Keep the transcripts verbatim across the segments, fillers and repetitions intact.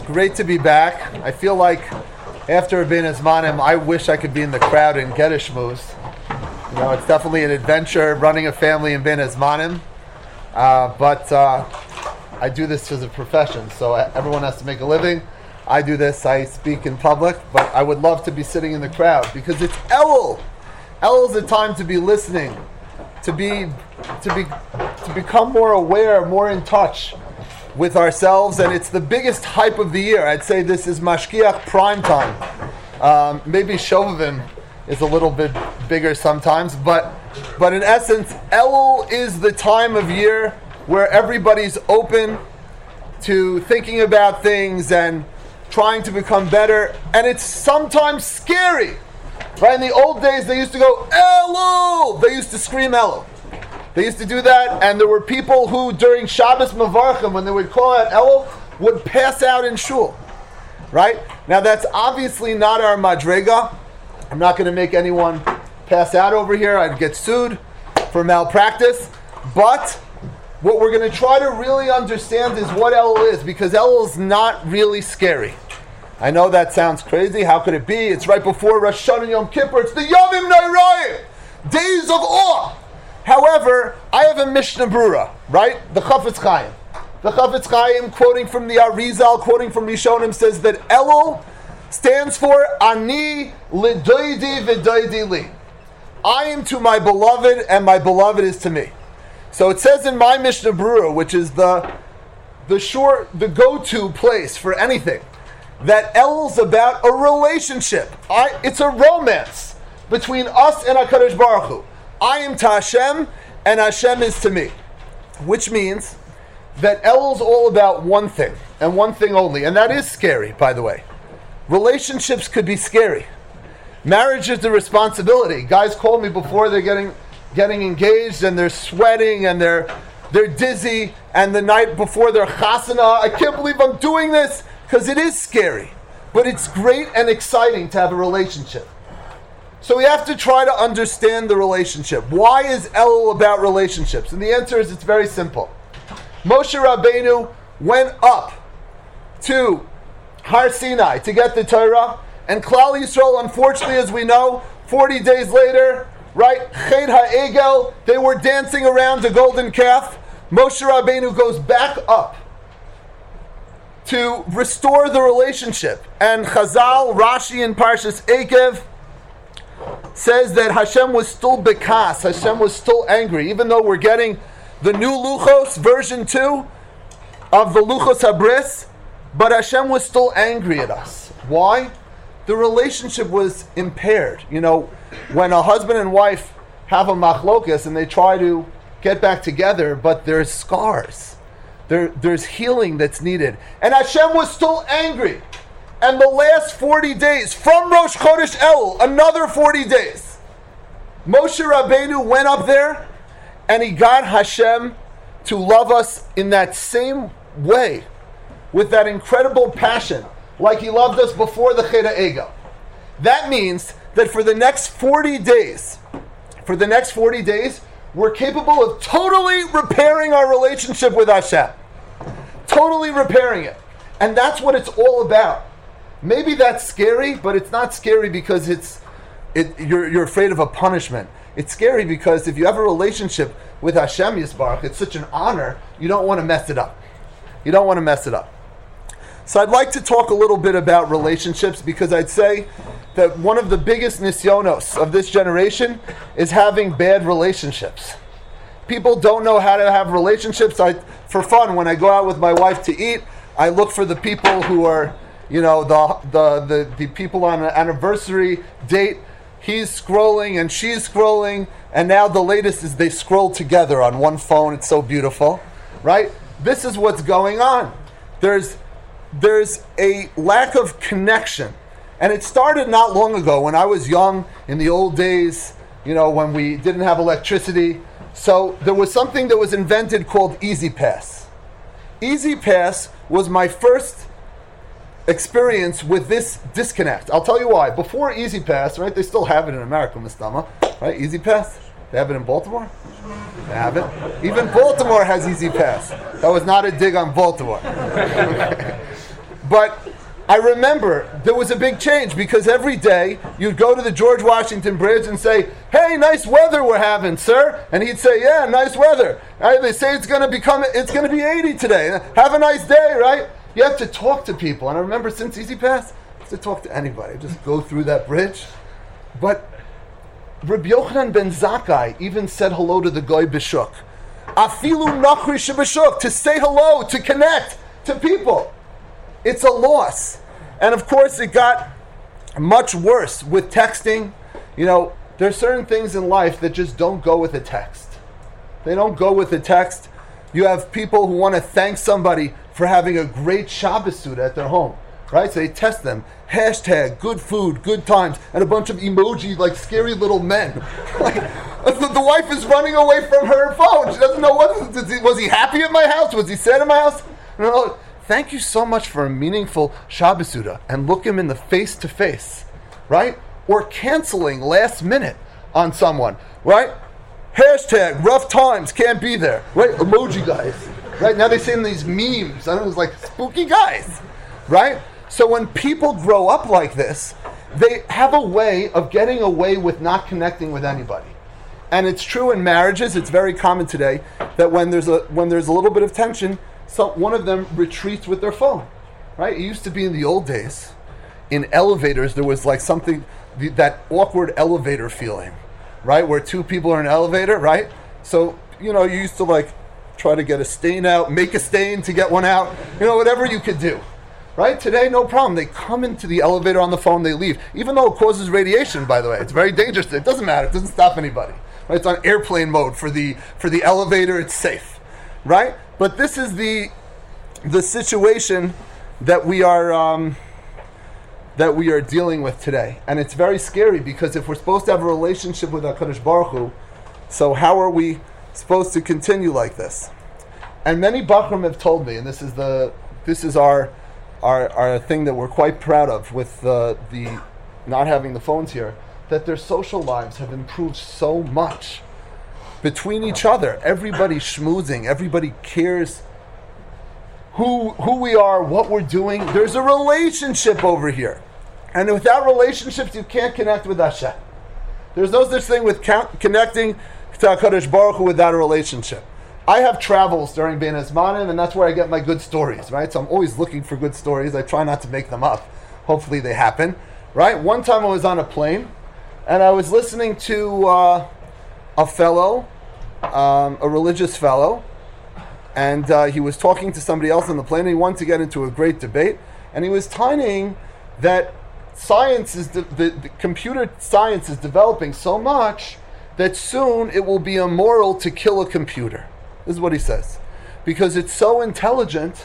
Great to be back. I feel like after being as Manim, I wish I could be in the crowd and get a shmooze. You know, it's definitely an adventure running a family in Ben Manim. Uh, but uh, I do this as a profession, so everyone has to make a living. I do this, I speak in public, but I would love to be sitting in the crowd because it's Elul. Elul is a time to be listening, to be, to be, to become more aware, more in touch with ourselves, and it's the biggest hype of the year. I'd say this is Mashkiach prime time. Um, maybe Shovavim is a little bit bigger sometimes, but but in essence, Elul is the time of year where everybody's open to thinking about things and trying to become better, and it's sometimes scary. Right? In the old days, they used to go, Elul! They used to scream Elul. They used to do that, and there were people who, during Shabbos Mavarchim, when they would call out Elul, would pass out in shul. Right? Now, that's obviously not our madrega. I'm not going to make anyone pass out over here. I'd get sued for malpractice. But what we're going to try to really understand is what Elul is, because Elul is not really scary. I know that sounds crazy. How could it be? It's right before Rosh Hashanah and Yom Kippur. It's the Yomim Nairayim, days of awe. However, I have a Mishnah Brura, right? The Chafetz Chaim. The Chafetz Chaim, quoting from the Arizal, quoting from Rishonim, says that Elul stands for Ani Lidoidi V'doidi Li. I am to my beloved, and my beloved is to me. So it says in my Mishnah Brura, which is the the short, the go-to place for anything, that Elul's about a relationship. I, it's a romance between us and HaKadosh Baruch Hu. I am to Hashem, and Hashem is to me. Which means that Elul's all about one thing, and one thing only, and that is scary, by the way. Relationships could be scary. Marriage is a responsibility. Guys call me before they're getting getting engaged, and they're sweating, and they're they're dizzy, and the night before their chasana, I can't believe I'm doing this, because it is scary. But it's great and exciting to have a relationship. So we have to try to understand the relationship. Why is Elul about relationships? And the answer is it's very simple. Moshe Rabbeinu went up to Har Sinai to get the Torah, and Klal Yisrael, unfortunately, as we know, forty days later, right, Ched HaEgel, they were dancing around the golden calf. Moshe Rabbeinu goes back up to restore the relationship. And Chazal, Rashi in Parshas Eikev, says that Hashem was still bekas, Hashem was still angry, even though we're getting the new Luchos, version two of the Luchos Habris, but Hashem was still angry at us. Why? The relationship was impaired. You know, when a husband and wife have a machlokas and they try to get back together, but there's scars. There, there's healing that's needed. And Hashem was still angry. And the last forty days, from Rosh Chodesh Elul, another forty days, Moshe Rabbeinu went up there and he got Hashem to love us in that same way, with that incredible passion, like he loved us before the Ched HaEgel. That means that for the next forty days, for the next forty days, we're capable of totally repairing our relationship with Hashem. Totally repairing it. And that's what it's all about. Maybe that's scary, but it's not scary because it's it, you're you're afraid of a punishment. It's scary because if you have a relationship with Hashem Yisbarach, it's such an honor, you don't want to mess it up. You don't want to mess it up. So I'd like to talk a little bit about relationships, because I'd say that one of the biggest nisyonos of this generation is having bad relationships. People don't know how to have relationships. I, for fun, when I go out with my wife to eat, I look for the people who are, you know, the the the, the people on an anniversary date. He's scrolling and she's scrolling, and now the latest is they scroll together on one phone. It's so beautiful, right? This is what's going on. There's there's a lack of connection, and it started not long ago when I was young, in the old days, you know, when we didn't have electricity. So there was something that was invented called Easy Pass. Easy Pass was my first experience with this disconnect. I'll tell you why. Before Easy Pass, right, they still have it in America, Mistama, right? Easy Pass. They have it in Baltimore? They have it. Even Baltimore has Easy Pass. That was not a dig on Baltimore. But I remember there was a big change because every day you'd go to the George Washington Bridge and say, "Hey, nice weather we're having, sir," and he'd say, "Yeah, nice weather. Right, they say it's going to become, it's going to be eighty today. Have a nice day, right?" You have to talk to people, and I remember since Easy Pass, I have to talk to anybody. Just go through that bridge. But Rabbi Yochanan ben Zakkai even said hello to the Goy B'Shuk. Afilu Nachri Sheb'Shuk, to say hello, to connect to people. It's a loss. And of course it got much worse with texting. You know, there's certain things in life that just don't go with a text. They don't go with a text. You have people who want to thank somebody for having a great Shabbos suit at their home, right? So they test them. Hashtag good food, good times, and a bunch of emoji like scary little men. Like the, the wife is running away from her phone. She doesn't know what was he happy at my house? Was he sad at my house? No, no. Thank you so much for a meaningful Shabbos Suda, and look him in the face to face, right? Or canceling last minute on someone, right? Hashtag rough times, can't be there, right? Emoji guys, right? Now they send these memes. I don't know, it's like spooky guys, right? So when people grow up like this, they have a way of getting away with not connecting with anybody. And it's true in marriages. It's very common today that when there's a when there's a little bit of tension, so one of them retreats with their phone, right? It used to be in the old days, in elevators, there was like something, that awkward elevator feeling, right? Where two people are in an elevator, right? So, you know, you used to like try to get a stain out, make a stain to get one out, you know, whatever you could do, right? Today, no problem. They come into the elevator on the phone, they leave. Even though it causes radiation, by the way. It's very dangerous. It doesn't matter. It doesn't stop anybody, right? It's on airplane mode for the for the elevator. It's safe, right? But this is the the situation that we are um, that we are dealing with today, and it's very scary because if we're supposed to have a relationship with HaKadosh Baruch Hu, so how are we supposed to continue like this? And many Bachrim have told me, and this is the this is our our our thing that we're quite proud of with uh, the not having the phones here, that their social lives have improved so much. Between each other, everybody's schmoozing, everybody cares who who we are, what we're doing. There's a relationship over here. And without relationships, you can't connect with Hashem. There's no such thing with count, connecting to HaKadosh Baruch Hu without a relationship. I have travels during Bein Hazmanim, and that's where I get my good stories, right? So I'm always looking for good stories. I try not to make them up. Hopefully they happen, right? One time I was on a plane, and I was listening to... Uh, a fellow, um, a religious fellow, and uh, he was talking to somebody else on the plane, and he wanted to get into a great debate, and he was timing that science is, de- the, the computer science is developing so much that soon it will be immoral to kill a computer. This is what he says. Because it's so intelligent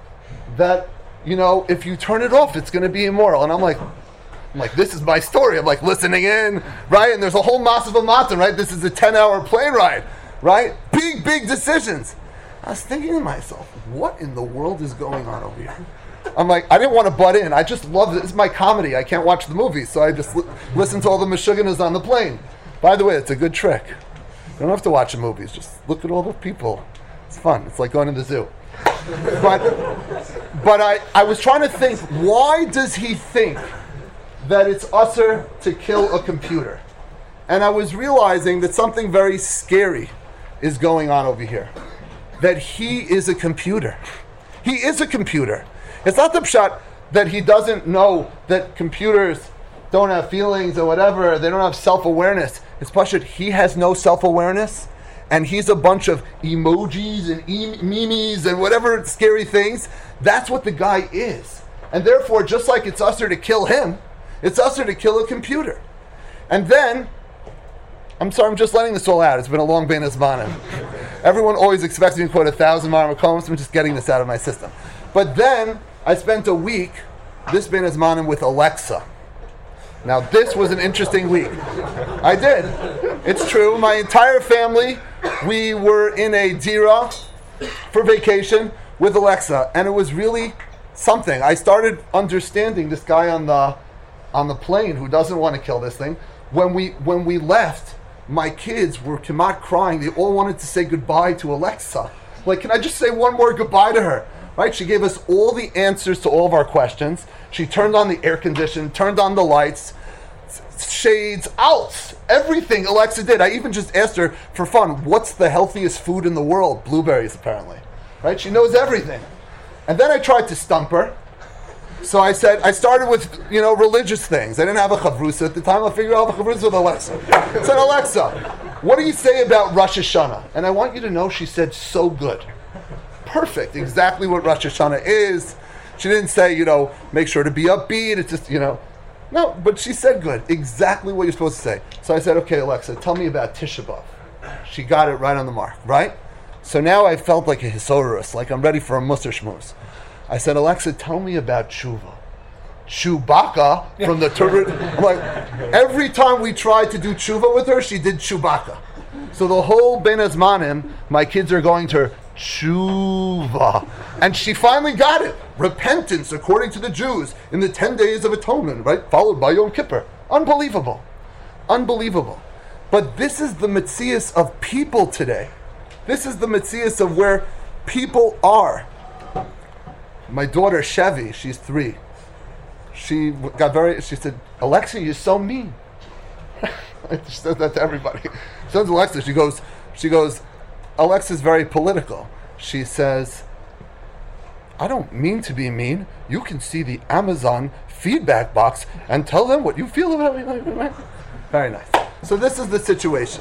that, you know, if you turn it off, it's going to be immoral. And I'm like, I'm like, this is my story. I'm like listening in, right? And there's a whole Masava Matan, right? This is a ten-hour plane ride, right? Big, big decisions. I was thinking to myself, what in the world is going on over here? I'm like, I didn't want to butt in. I just love it. This is my comedy. I can't watch the movies, so I just li- listen to all the Meshuggahs on the plane. By the way, it's a good trick. You don't have to watch the movies. Just look at all the people. It's fun. It's like going to the zoo. But, but I, I was trying to think, why does he think that it's usher to kill a computer? And I was realizing that something very scary is going on over here. That he is a computer. He is a computer. It's not the pshat that he doesn't know that computers don't have feelings or whatever, they don't have self-awareness. It's pshat, he has no self-awareness, and he's a bunch of emojis and e- memes and whatever scary things. That's what the guy is. And therefore, just like it's usher to kill him, it's usher to kill a computer. And then, I'm sorry, I'm just letting this all out. It's been a long Bein Hazmanim. Everyone always expects me to quote a thousand Maram Makoms, so I'm just getting this out of my system. But then, I spent a week, this Bein Hazmanim, with Alexa. Now, this was an interesting week. I did. It's true. My entire family, we were in a dira for vacation with Alexa, and it was really something. I started understanding this guy on the on the plane who doesn't want to kill this thing. When we when we left, my kids were kamat crying. They all wanted to say goodbye to Alexa. Like, can I just say one more goodbye to her? right? She gave us all the answers to all of our questions. She turned on the air condition, turned on the lights, shades, outs, everything Alexa did. I even just asked her for fun, what's the healthiest food in the world? Blueberries, apparently, right? She knows everything. And then I tried to stump her. So I said, I started with, you know, religious things. I didn't have a chavrusa at the time. I figured I'll have a chavrusa with Alexa. I said, Alexa, what do you say about Rosh Hashanah? And I want you to know she said so good. Perfect. Exactly what Rosh Hashanah is. She didn't say, you know, make sure to be upbeat. It's just, you know, no, but she said good. Exactly what you're supposed to say. So I said, okay, Alexa, tell me about Tisha B'Av. She got it right on the mark, right? So now I felt like a hisorus, like I'm ready for a Musar Shmuz. I said, Alexa, tell me about tshuva. Chewbacca from the Turban. I'm like, every time we tried to do tshuva with her, she did Chewbacca. So the whole Ben Azmanim, my kids are going to her, tshuva. And she finally got it. Repentance, according to the Jews, in the ten days of atonement, right? Followed by Yom Kippur. Unbelievable. Unbelievable. But this is the metzias of people today. This is the metzias of where people are. My daughter, Chevy, she's three. She got very, she said, Alexa, you're so mean. She says that to everybody. She says, Alexa, she goes, she goes, Alexa's very political. She says, I don't mean to be mean. You can see the Amazon feedback box and tell them what you feel about me. Very nice. So this is the situation.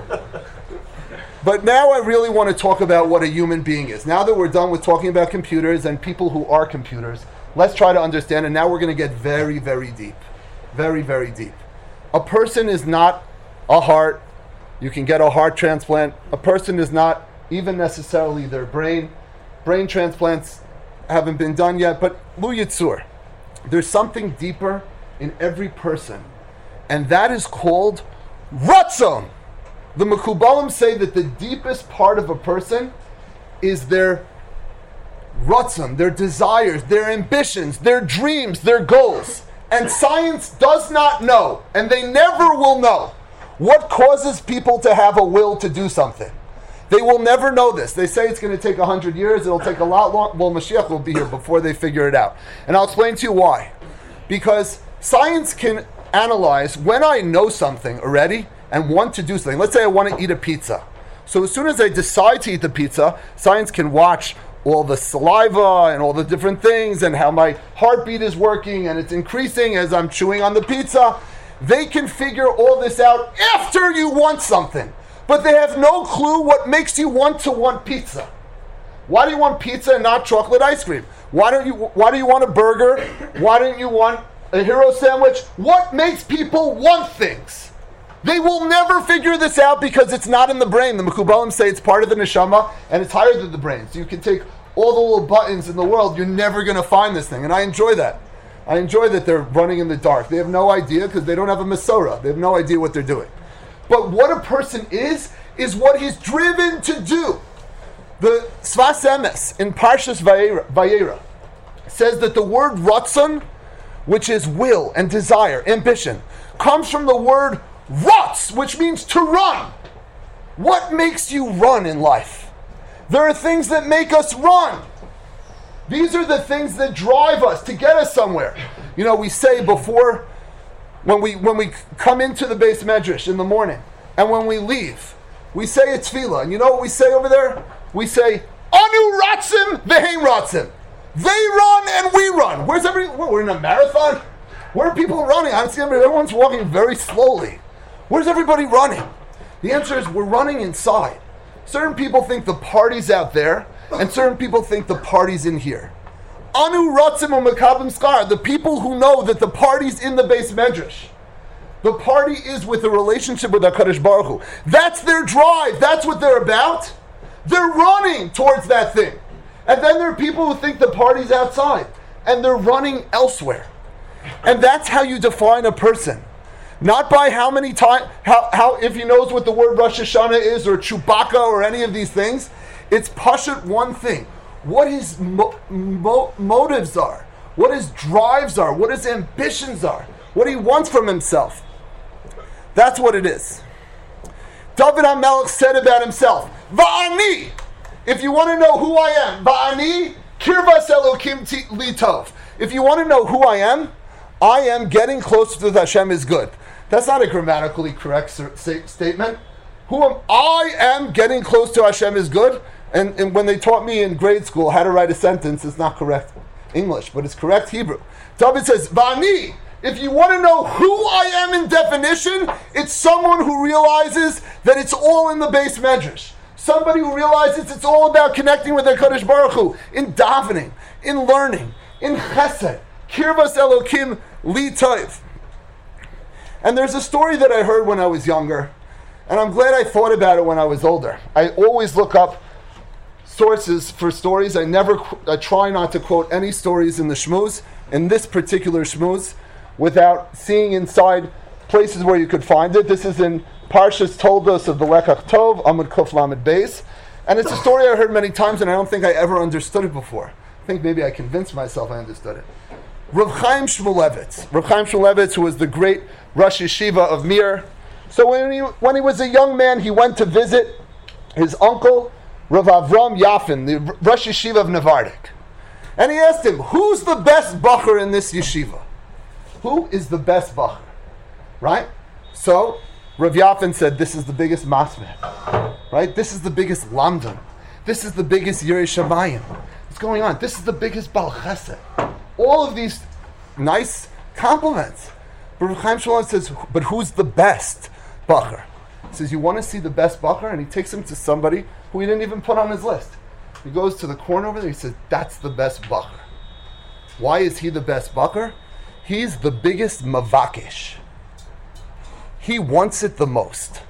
But now I really want to talk about what a human being is. Now that we're done with talking about computers and people who are computers, let's try to understand, and now we're going to get very, very deep. Very, very deep. A person is not a heart. You can get a heart transplant. A person is not even necessarily their brain. Brain transplants haven't been done yet, but Lu Yitzur. There's something deeper in every person, and that is called Ratzon. The Mekubalim say that the deepest part of a person is their Ratzon, their desires, their ambitions, their dreams, their goals. And science does not know, and they never will know, what causes people to have a will to do something. They will never know this. They say it's going to take a hundred years. It'll take a lot long. Well, Mashiach will be here before they figure it out. And I'll explain to you why. Because science can analyze when I know something already and want to do something. Let's say I want to eat a pizza. So as soon as I decide to eat the pizza, science can watch all the saliva and all the different things and how my heartbeat is working and it's increasing as I'm chewing on the pizza. They can figure all this out after you want something. But they have no clue what makes you want to want pizza. Why do you want pizza and not chocolate ice cream? Why don't you why do you want a burger? Why don't you want a hero sandwich? What makes people want things? They will never figure this out because it's not in the brain. The Mekubalim say it's part of the neshama and it's higher than the brain. So you can take all the little buttons in the world, you're never going to find this thing. And I enjoy that. I enjoy that they're running in the dark. They have no idea because they don't have a Masorah. They have no idea what they're doing. But what a person is, is what he's driven to do. The Sfas Emes in Parshas Vayera says that the word Ratzon, which is will and desire, ambition, comes from the word Ratz, which means to run. What makes you run in life? There are things that make us run. These are the things that drive us to get us somewhere. You know, we say before, when we when we come into the Beis Medrash in the morning, and when we leave, we say a tefillah. And you know what we say over there? We say, Anu ratzim v'heim ratzim. They run and we run. Where's every? What, we're in a marathon? Where are people running? I see everyone's walking very slowly. Where's everybody running? The answer is we're running inside. Certain people think the party's out there, and certain people think the party's in here. Anu ratzim u'mekabim skar. The people who know that the party's in the Beis Medrash. The party is with a relationship with HaKadosh Baruch Hu. That's their drive. That's what they're about. They're running towards that thing. And then there are people who think the party's outside, and they're running elsewhere. And that's how you define a person. Not by how many times, how, how if he knows what the word Rosh Hashanah is, or Chewbacca, or any of these things. It's pashut one thing. What his mo- mo- motives are. What his drives are. What his ambitions are. What he wants from himself. That's what it is. David HaMelech said about himself, Va'ani. If you want to know who I am, Va'ani Kirvas Elokim li tov. If you want to know who I am, I am getting closer to Hashem is good. That's not a grammatically correct statement. Who am I? Am getting close to Hashem is good. And, and when they taught me in grade school how to write a sentence, it's not correct English, but it's correct Hebrew. David says, Vani. If you want to know who I am in definition, it's someone who realizes that it's all in the base medrash. Somebody who realizes it's all about connecting with their Kadosh Baruch Hu, in davening, in learning, in chesed. Kirvas Elokim li tov. And there's a story that I heard when I was younger, and I'm glad I thought about it when I was older. I always look up sources for stories. I never, I try not to quote any stories in the Shmuz, in this particular Shmuz, without seeing inside places where you could find it. This is in Parshas Toldos of the Lekach Tov, Amud Kuf Lamed Beis. And it's a story I heard many times, and I don't think I ever understood it before. I think maybe I convinced myself I understood it. Rav Chaim Shmulevitz. Rav Chaim Shmulevitz, who was the great Rosh Yeshiva of Mir. So when he, when he was a young man, he went to visit his uncle, Rav Avram Yafin, the Rosh Yeshiva of Nevardik. And he asked him, who's the best bacher in this yeshiva? Who is the best bacher? Right? So, Rav Yafin said, this is the biggest masmeh. Right? This is the biggest lamdan. This is the biggest yirei shamayim. What's going on? This is the biggest bal chesed. All of these nice compliments. But Rav Chaim Shmulevitz says, but who's the best bacher? He says, you want to see the best bacher? And he takes him to somebody who he didn't even put on his list. He goes to the corner over there, he says, that's the best bacher. Why is he the best bacher? He's the biggest mavakish. He wants it the most.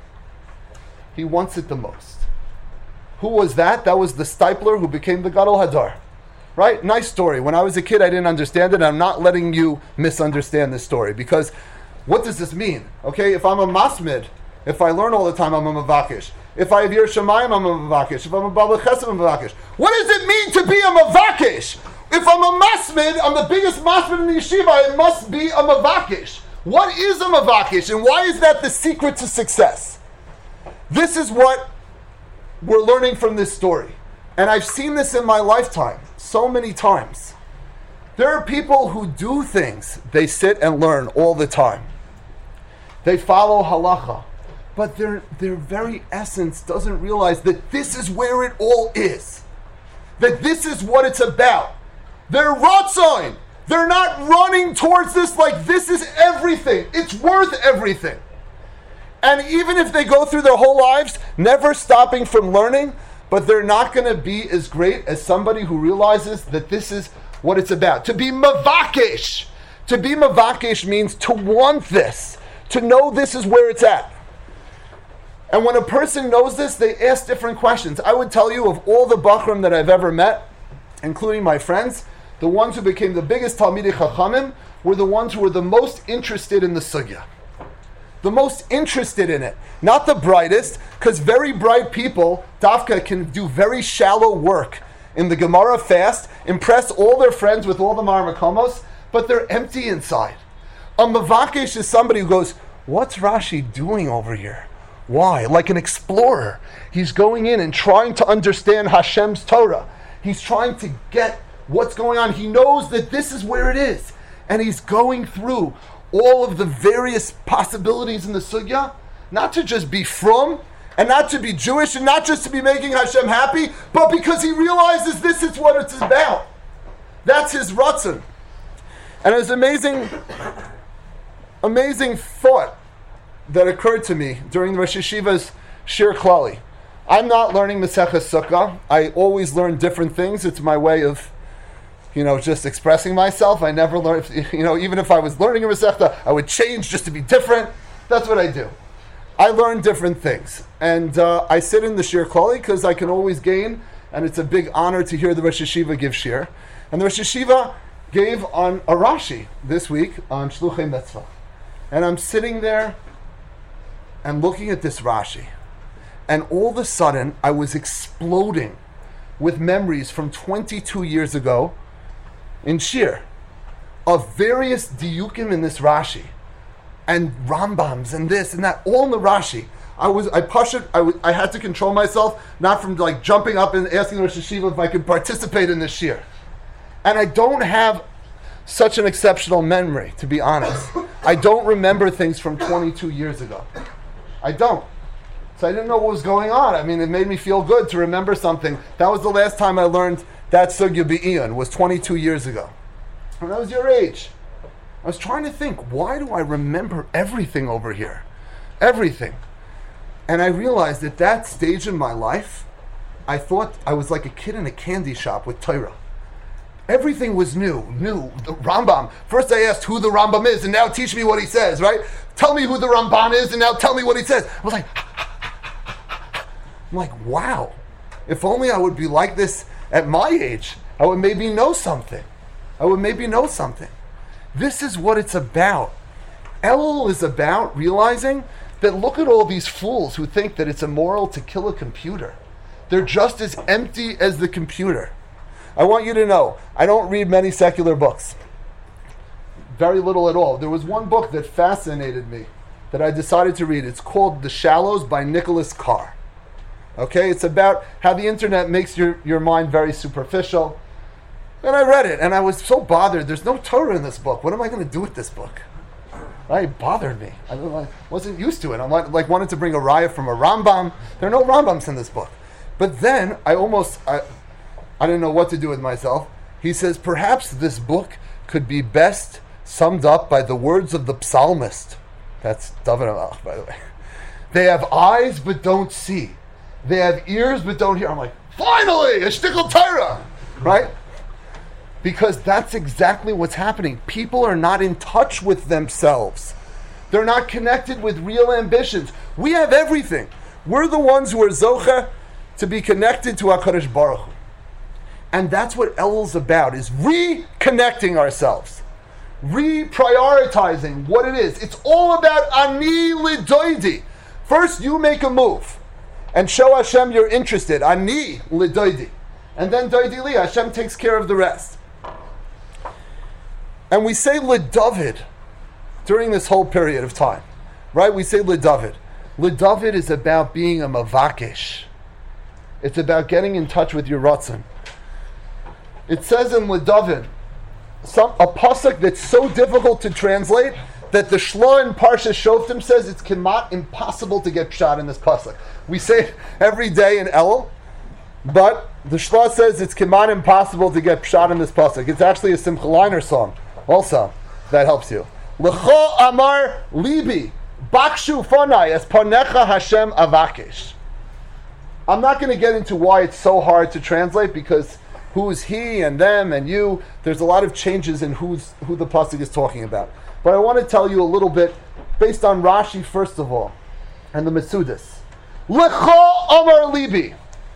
He wants it the most. Who was that? That was the Stipler who became the Gadol Hadar. Right? Nice story. When I was a kid, I didn't understand it. I'm not letting you misunderstand this story, because what does this mean? Okay, if I'm a masmid, if I learn all the time, I'm a mavakish. If I have Yer Shamayim, I'm a mavakish. If I'm a Baba Chesed, I'm a mavakish. What does it mean to be a mavakish? If I'm a masmid, I'm the biggest masmid in the yeshiva, it must be a mavakish. What is a mavakish, and why is that the secret to success? This is what we're learning from this story. And I've seen this in my lifetime so many times. There are people who do things, they sit and learn all the time. They follow halacha. But their, their very essence doesn't realize that this is where it all is. That this is what it's about. They're ratzon. They're not running towards this like this is everything. It's worth everything. And even if they go through their whole lives never stopping from learning, but they're not going to be as great as somebody who realizes that this is what it's about. To be mavakish. To be mavakish means to want this. To know this is where it's at. And when a person knows this, they ask different questions. I would tell you, of all the Bachrim that I've ever met, including my friends, the ones who became the biggest Talmidei Chachamim were the ones who were the most interested in the sugya. The most interested in it. Not the brightest, because very bright people, Dafka, can do very shallow work in the Gemara fast, impress all their friends with all the Maramakomos, but they're empty inside. A Mavakish is somebody who goes, what's Rashi doing over here? Why? Like an explorer. He's going in and trying to understand Hashem's Torah. He's trying to get what's going on. He knows that this is where it is. And he's going through all of the various possibilities in the sugya, not to just be from, and not to be Jewish, and not just to be making Hashem happy, but because he realizes this is what it's about. That's his ratzon. And it was amazing, amazing thought that occurred to me during the Rosh Yeshiva's Shir Klali. I'm not learning Maseches Sukkah. I always learn different things. It's my way of, you know, just expressing myself. I never learn, you know, even if I was learning a Masechta, I would change just to be different. That's what I do. I learn different things. And uh, I sit in the Shir Klali because I can always gain, and it's a big honor to hear the Rosh Yeshiva give Shir. And the Rosh Yeshiva gave on a Rashi this week on Shluchei Mitzvah. And I'm sitting there and looking at this Rashi, and all of a sudden I was exploding with memories from twenty-two years ago in Shir of various diukim in this Rashi and Rambams and this and that, all in the Rashi. I was I pushed it. I, w- I had to control myself, not from like jumping up and asking Rosh Yeshiva if I could participate in this Shir. And I don't have such an exceptional memory, to be honest. I don't remember things from twenty-two years ago. I don't. So I didn't know what was going on. I mean, it made me feel good to remember something. That was the last time I learned that Sugya B'Iyun, was twenty-two years ago. And that was your age. I was trying to think, why do I remember everything over here? Everything. And I realized at that stage in my life, I thought I was like a kid in a candy shop with Torah. Everything was new, new. The Rambam. First I asked who the Rambam is, and now teach me what he says, right? Tell me who the Ramban is, and now tell me what he says. I was like, I'm like, wow. If only I would be like this at my age, I would maybe know something. I would maybe know something. This is what it's about. Elul is about realizing that look at all these fools who think that it's immoral to kill a computer. They're just as empty as the computer. I want you to know, I don't read many secular books. Very little at all. There was one book that fascinated me that I decided to read. It's called The Shallows by Nicholas Carr. Okay, it's about how the internet makes your, your mind very superficial. And I read it, and I was so bothered. There's no Torah in this book. What am I going to do with this book? Right? It bothered me. I wasn't used to it. I like, like wanted to bring a raya from a Rambam. There are no Rambams in this book. But then I almost, I, I didn't know what to do with myself. He says, perhaps this book could be best summed up by the words of the psalmist. That's David HaMelech, by the way. They have eyes but don't see. They have ears but don't hear. I'm like, finally, a shtickle Torah, right? Because that's exactly what's happening. People are not in touch with themselves. They're not connected with real ambitions. We have everything. We're the ones who are zocha to be connected to HaKadosh Baruch Hu. And that's what Elul's about, is reconnecting ourselves. Reprioritizing what it is. It's all about ani lidoidi. First, you make a move and show Hashem you're interested. Ani lidoidi. And then doidi li, Hashem takes care of the rest. And we say lidavid during this whole period of time. Right? We say lidavid. Lidavid is about being a mavakesh. It's about getting in touch with your ratzon. It says in lidavid, some a pasuk that's so difficult to translate that the Shla in Parsha Shoftim says it's kemat impossible to get pshat in this pasuk. We say it every day in Elul, but the Shla says it's kemat impossible to get pshat in this pasuk. It's actually a Simcha Leiner song, also that helps you. L'cho amar libi bakshu fonai es panecha Hashem avakesh. I'm not going to get into why it's so hard to translate, because who's he and them and you, there's a lot of changes in who's who the pasuk is talking about. But I want to tell you a little bit based on Rashi first of all, and the Metzudas. L'cho amar libi.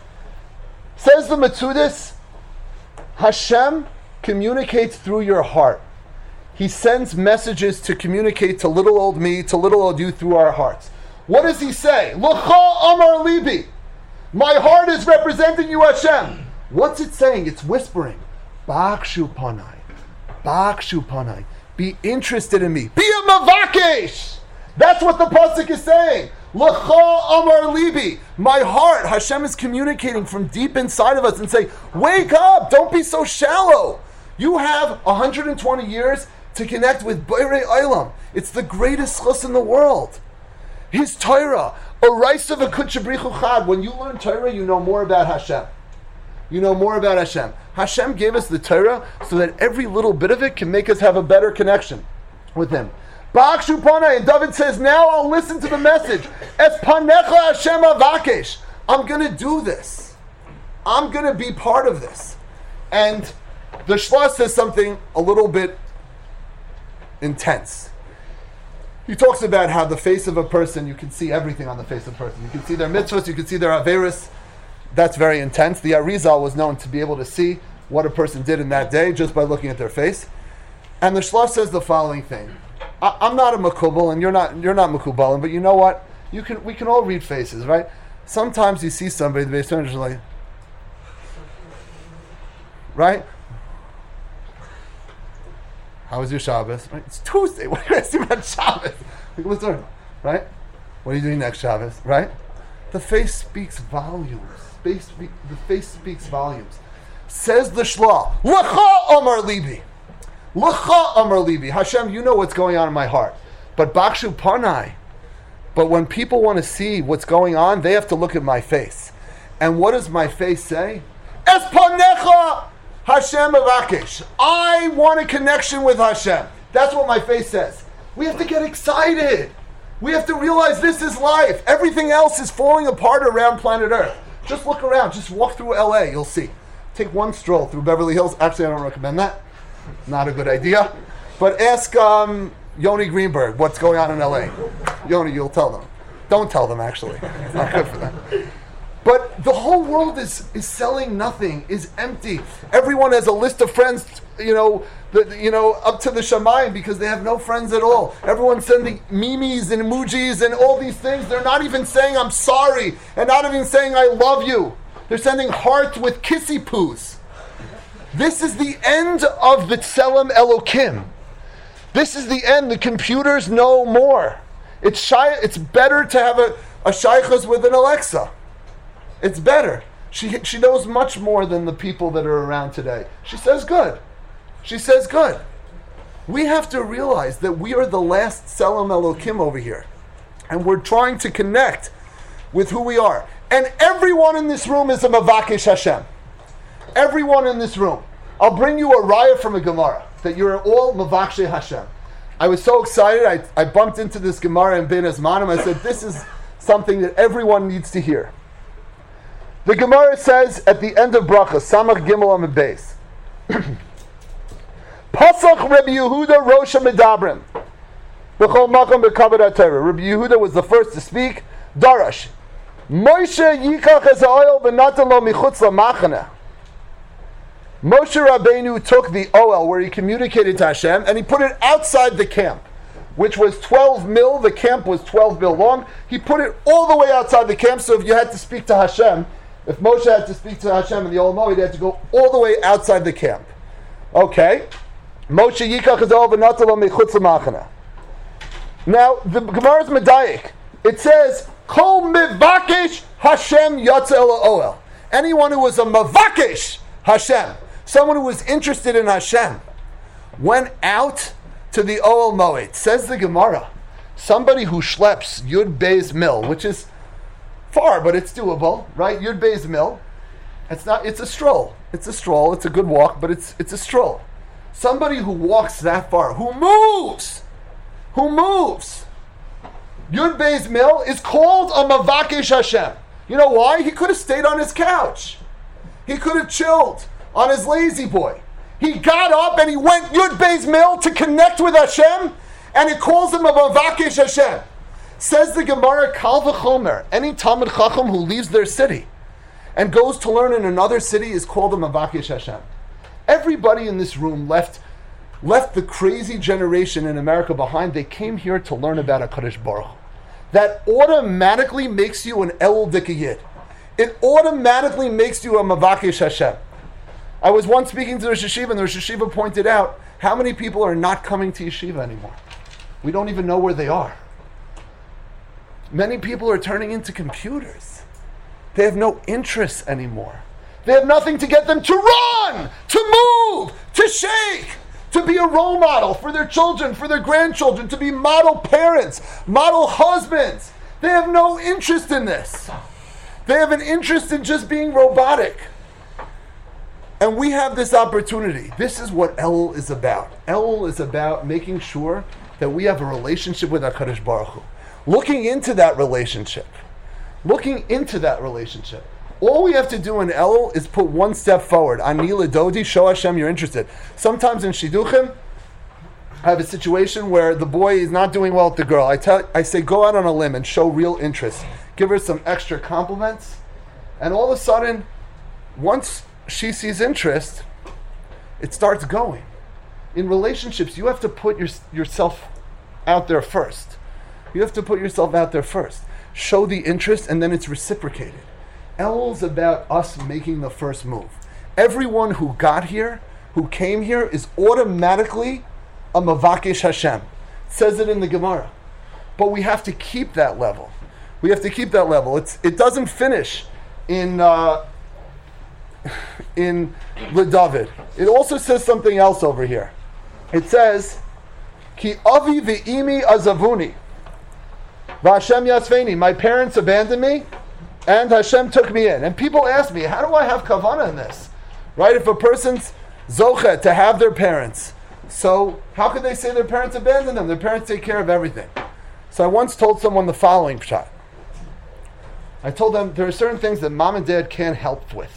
Says the Metzudas, Hashem communicates through your heart. He sends messages to communicate to little old me, to little old you through our hearts. What does he say? L'cho amar libi. My heart is representing you, Hashem. What's it saying? It's whispering. Bakshu panai. Bakshu panai. Be interested in me. Be a mavakesh. That's what the pasuk is saying. L'cho amar libi. My heart, Hashem is communicating from deep inside of us and saying, wake up. Don't be so shallow. You have one hundred twenty years to connect with Borei Olam. It's the greatest chus in the world. His Torah. Oraisa v'kutchabrichu chad. When you learn Torah, you know more about Hashem. You know more about Hashem. Hashem gave us the Torah so that every little bit of it can make us have a better connection with Him. Ba'akshu panai, and David says, now I'll listen to the message. Es panecha Hashem avakesh. I'm going to do this. I'm going to be part of this. And the Shla says something a little bit intense. He talks about how the face of a person, you can see everything on the face of a person. You can see their mitzvahs, you can see their averis. That's very intense. The Arizal was known to be able to see what a person did in that day just by looking at their face. And the Shla says the following thing. I, I'm not a makubal, and you're not you're not makubalim, but you know what? You can we can all read faces, right? Sometimes you see somebody, the base is like, right? How was your Shabbos? Right? It's Tuesday. What are you asking about Shabbos? Like, what's the, right? What are you doing next Shabbos? Right? The face speaks volumes. Face, the face speaks volumes. Says the Shla, L'cha Amar Libi. L'cha Amar Libi. Hashem, you know what's going on in my heart. But Bakshu Panai. But when people want to see what's going on, they have to look at my face. And what does my face say? Es panecha Hashem avakesh. I want a connection with Hashem. That's what my face says. We have to get excited. We have to realize this is life. Everything else is falling apart around planet Earth. Just look around. Just walk through L A. You'll see. Take one stroll through Beverly Hills. Actually, I don't recommend that. Not a good idea. But ask um, Yoni Greenberg what's going on in L A. Yoni, you'll tell them. Don't tell them, actually. It's not good for them. But the whole world is, is selling nothing, is empty. Everyone has a list of friends, you know, the, you know, up to the shamayim because they have no friends at all. Everyone's sending memes and emojis and all these things. They're not even saying I'm sorry and not even saying I love you. They're sending hearts with kissy poos. This is the end of the Tselem Elokim. This is the end. The computers know more. It's shy, it's better to have a, a shaykhus with an Alexa. It's better. She she knows much more than the people that are around today. She says good. She says good. We have to realize that we are the last Tselem Elokim over here. And we're trying to connect with who we are. And everyone in this room is a Mavakesh Hashem. Everyone in this room. I'll bring you a raya from a Gemara that you're all Mavakesh Hashem. I was so excited. I, I bumped into this Gemara in Ben Azmanim. I said, this is something that everyone needs to hear. The Gemara says at the end of Bracha, Samach Gimel Amid Beis, Pasach Rabbi Yehuda Rosh Medabrim, B'chol Makom B'Kavod HaTorah. Rabbi Yehuda was the first to speak. Darash, Moshe Yikach Es HaOil V'Natan Lo Michutz LaMachane. Moshe Rabbeinu took the oil where he communicated to Hashem and he put it outside the camp, which was twelve mil. The camp was twelve mil long. He put it all the way outside the camp, so if you had to speak to Hashem, if Moshe had to speak to Hashem in the Olam Moed, he had to go all the way outside the camp. Okay. Moshe Yikach Ezol V'Natan Lo Michutz LaMachane. Now, the Gemara's Medayik. It says, Kol Mevakesh Hashem Yatza El Oel. Anyone who was a Mevakesh Hashem, someone who was interested in Hashem, went out to the Oel Moed. Says the Gemara, somebody who schleps Yud Beis Mil, which is far, but it's doable, right? Yud Beis Mil. It's not. It's a stroll. It's a stroll. It's a good walk, but it's it's a stroll. Somebody who walks that far, who moves, who moves. Yud Beis Mil is called a Mavakesh Hashem. You know why? He could have stayed on his couch. He could have chilled on his lazy boy. He got up and he went Yud Beis Mil to connect with Hashem, and it calls him a Mavakesh Hashem. Says the Gemara, Kal v'chomer, any Talmid Chacham who leaves their city and goes to learn in another city is called a Mavakesh Hashem. Everybody in this room left left the crazy generation in America behind. They came here to learn about HaKadosh Baruch Hu. That automatically makes you an Elul Dikayid. It automatically makes you a Mavakesh Hashem. I was once speaking to the Rosh Yeshiva, and the Rosh Yeshiva pointed out how many people are not coming to Yeshiva anymore. We don't even know where they are. Many people are turning into computers. They have no interest anymore. They have nothing to get them to run, to move, to shake, to be a role model for their children, for their grandchildren, to be model parents, model husbands. They have no interest in this. They have an interest in just being robotic. And we have this opportunity. This is what Elul is about. Elul is about making sure that we have a relationship with HaKadosh Baruch Hu. Looking into that relationship. Looking into that relationship. All we have to do in Elul is put one step forward. Ani L'Dodi, show Hashem you're interested. Sometimes in Shidduchim, I have a situation where the boy is not doing well with the girl. I tell, I say, go out on a limb and show real interest. Give her some extra compliments. And all of a sudden, once she sees interest, it starts going. In relationships, you have to put your, yourself out there first. You have to put yourself out there first. Show the interest, and then it's reciprocated. Elul is about us making the first move. Everyone who got here, who came here, is automatically a Mavakesh Hashem. It says it in the Gemara. But we have to keep that level. We have to keep that level. It's, it doesn't finish in uh, in LeDavid. It also says something else over here. It says, Ki avi v'imi azavuni, v'Hashem yasveni. My parents abandoned me, and Hashem took me in. And people ask me, how do I have kavanah in this? Right? If a person's zocha to have their parents, so how could they say their parents abandoned them? Their parents take care of everything. So I once told someone the following shot. I told them there are certain things that mom and dad can't help with.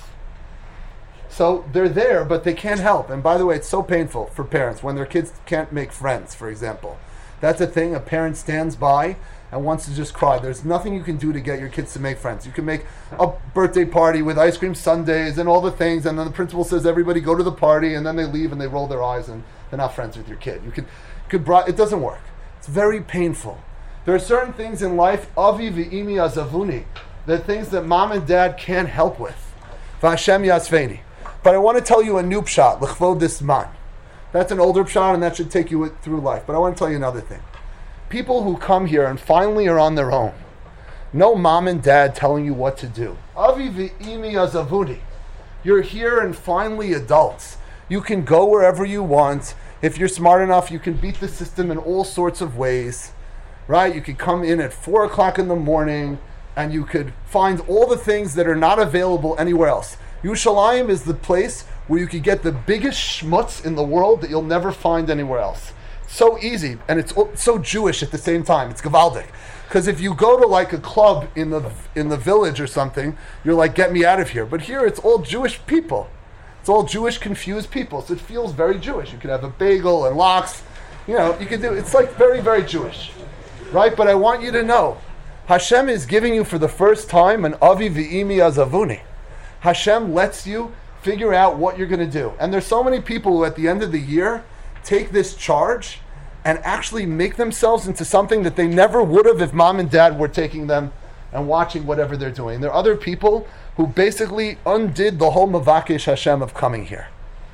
So they're there, but they can't help. And by the way, it's so painful for parents when their kids can't make friends, for example. That's a thing. A parent stands by and wants to just cry. There's nothing you can do to get your kids to make friends. You can make a birthday party with ice cream sundaes and all the things, and then the principal says, everybody go to the party, and then they leave and they roll their eyes and they're not friends with your kid. You could, could bri- It doesn't work. It's very painful. There are certain things in life, avi v'imi azavuni, the things that mom and dad can't help with. V'Hashem yasveni. But I want to tell you a new pshat, l'chvod disman. That's an older pshat, and that should take you through life. But I want to tell you another thing. People who come here and finally are on their own, no mom and dad telling you what to do. Avi v'imi azavuni. You're here and finally adults. You can go wherever you want. If you're smart enough, you can beat the system in all sorts of ways. Right? You could come in at four o'clock in the morning, and you could find all the things that are not available anywhere else. Yerushalayim is the place where you could get the biggest schmutz in the world that you'll never find anywhere else. So easy, and it's so Jewish at the same time. It's Gavaldik. Because if you go to like a club in the in the village or something, you're like, get me out of here. But here it's all Jewish people. It's all Jewish confused people. So it feels very Jewish. You could have a bagel and lox. You know, you could do, it's like very, very Jewish. Right? But I want you to know, Hashem is giving you for the first time an avi v'imi azavuni. Hashem lets you figure out what you're going to do. And there's so many people who at the end of the year take this charge and actually make themselves into something that they never would have if mom and dad were taking them and watching whatever they're doing. There are other people who basically undid the whole Mavakesh Hashem of coming here.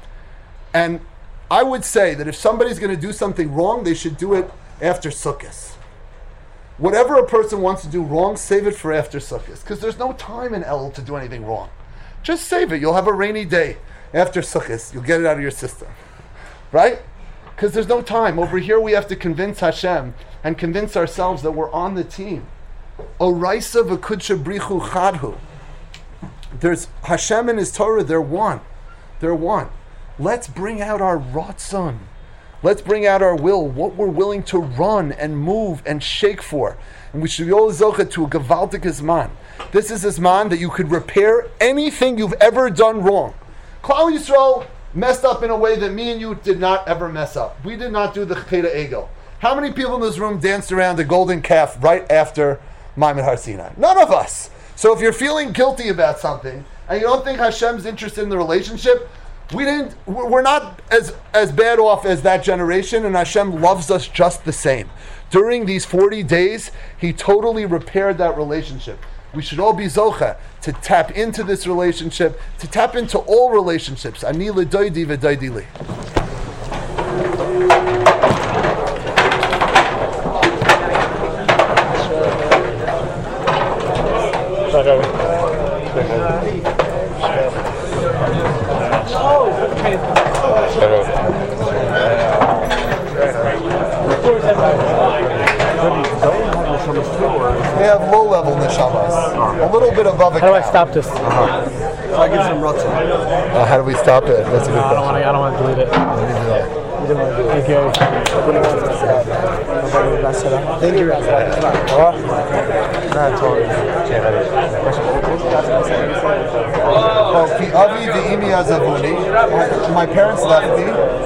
And I would say that if somebody's going to do something wrong, they should do it after Sukkot. Whatever a person wants to do wrong, save it for after Sukkot. Because there's no time in El to do anything wrong. Just save it. You'll have a rainy day after Sukkot. You'll get it out of your system. Right? Because there's no time. Over here we have to convince Hashem and convince ourselves that we're on the team. Oraisa v'kudsha brichu chadhu. There's Hashem and His Torah, they're one. They're one. Let's bring out our ratzon. Let's bring out our will, what we're willing to run and move and shake for. And we should be all zocha to a gavaldik zman. This is a zman that you could repair anything you've ever done wrong. Klal Yisrael messed up in a way that me and you did not ever mess up. We did not do the Cheda Egel. How many people in this room danced around the golden calf right after Maimon Har Sinai? None of us. So if you're feeling guilty about something and you don't think Hashem's interested in the relationship, we didn't. We're not as as bad off as that generation, and Hashem loves us just the same. During these forty days, He totally repaired that relationship. We should all be zocha to tap into this relationship, to tap into all relationships. Ani l'doidi v'doidi li. They have low-level neshamas, a little bit above a How do I stop this? Uh-huh. So I get some ruts. Uh, how do we stop it? That's a good No, I don't want question. to. I don't want to delete it. Thank you. Thank you. Oh, ki avi v'imi azavuni. My parents left me.